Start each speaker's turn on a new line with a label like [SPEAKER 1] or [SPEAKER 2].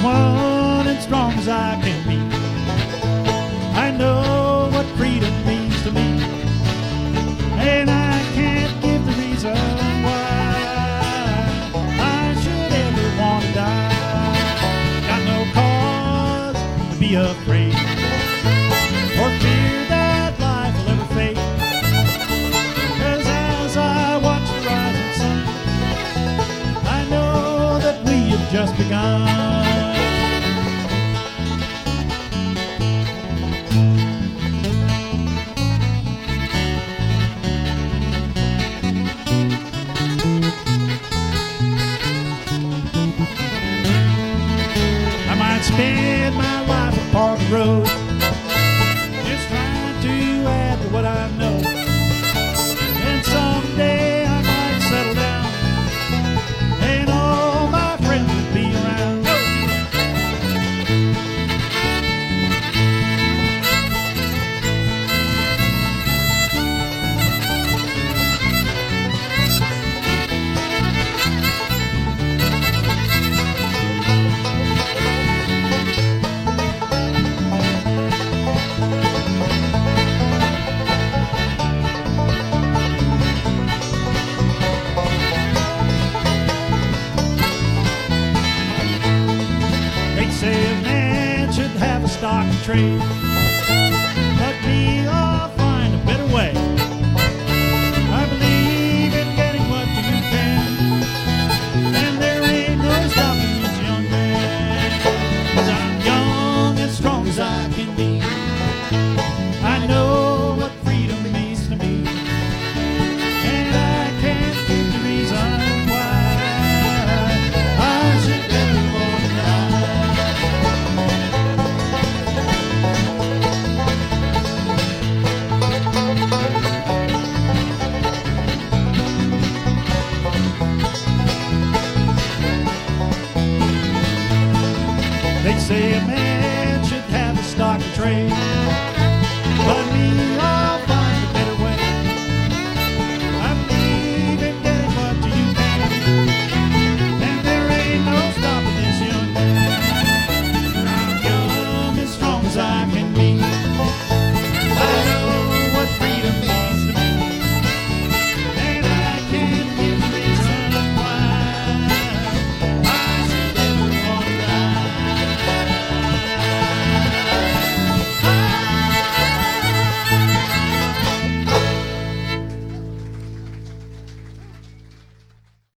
[SPEAKER 1] one and strong as I can be. I know what freedom means to me, and I can't give the reason why I should ever want to die. Got no cause to be afraid or fear that life will ever fade. 'Cause as I watch the rising sun, I know that we have just begun. Spend my life upon the road, just trying to add to what I know. And someday I might settle down, and all my friends will be around. Say a man should have a stock and trade, but me, I'll find a better way. I believe in getting what you can, and there ain't no stopping this young man. 'Cause I'm young and strong as I can be. I know what freedom means to me, and I can't give the reason why I should ever want to die. They say a man